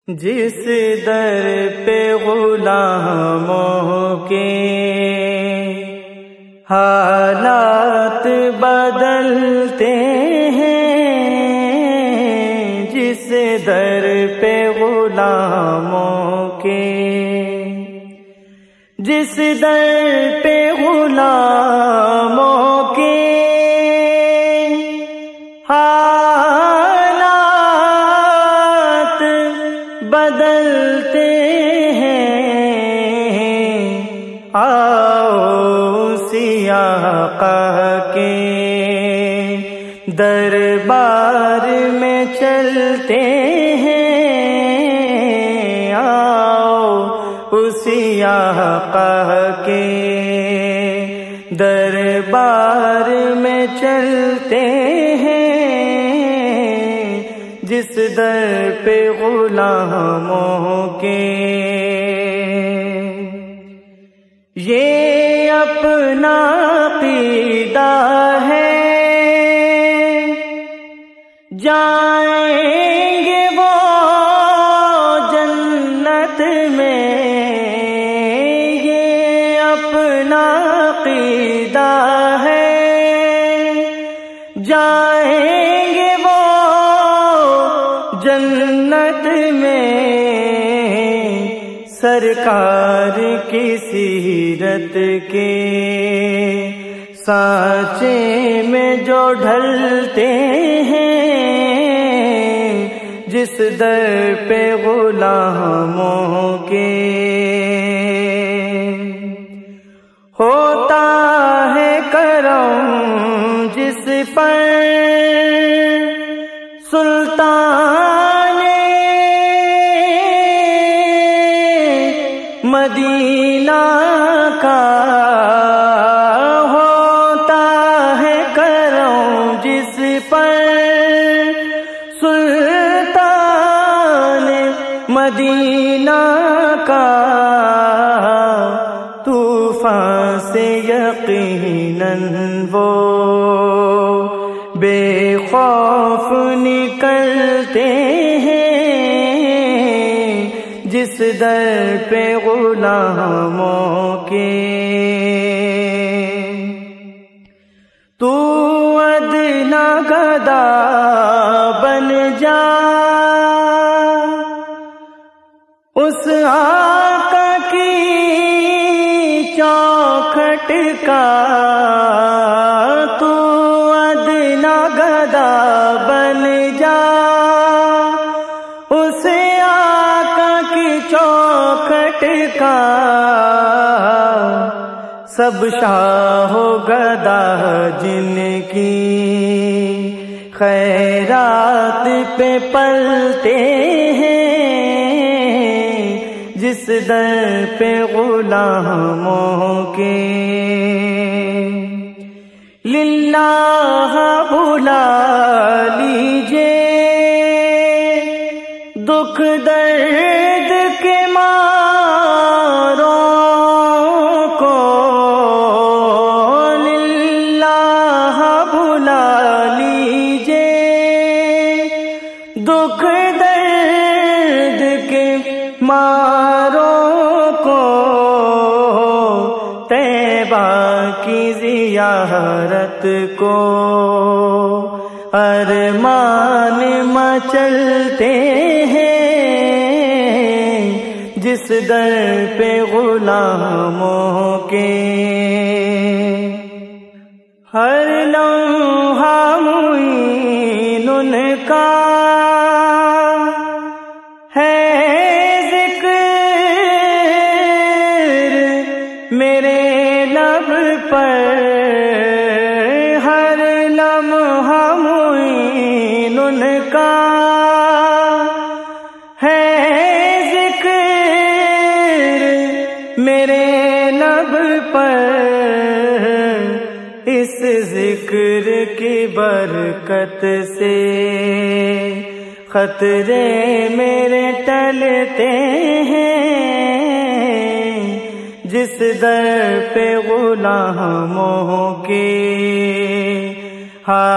جس در پہ غلاموں کے حالات بدلتے ہیں، جس در پہ غلاموں کے، جس در پہ غلاموں کے حالات بدلتے ہیں، آؤ سیاہ کے دربار میں چلتے ہیں، آؤ سیاہ کے دربار میں چلتے ہیں، جس در پہ غلاموں کے یہ اپنا عقیدہ ہے، جائیں گے وہ جنت میں، یہ اپنا عقیدہ ہے، جائیں گے وہ جنت میں، سرکار کی سیرت کے سانچے میں جو ڈھلتے ہیں، جس در پہ غلاموں کے ہوتا ہے کرم، جس پر سلطان مدینہ کا ہوتا ہے کرم، جس پر سلطان مدینہ کا طوفان سے یقیناً وہ بے خوف نکلتے ہیں، جس در پہ غلاموں کے تو ادنا گدا بن جا، اس آقا کی چوکھٹ کا، تو ادنا گدا بن جا، اس آقا کی چوکھٹ کا، سب شاہ و گدا جن کی خیرات پہ پلتے ہیں، جس در پہ غلاموں کے للہ بلا لیجے، دکھ درد کے ماروں کو للہ بلا لیجے، دکھ درد کے ماروں کو، طیبہ کی زیارت کو ارمان مچلتے ہیں، جس در پہ غلاموں کے ہر لمحہ معین ان کا ہے ذکر میرے لب پر، ہر لمحہ معین ان کا ہے ذکر میرے لب پر، اس ذکر کی برکت سے خطرے میرے ٹلتے ہیں، جس در پہ غلاموں کے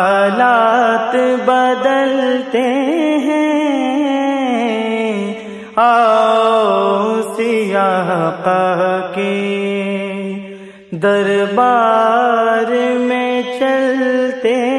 حالات بدلتے ہیں، آؤ سیاہ کے دربار میں چلتے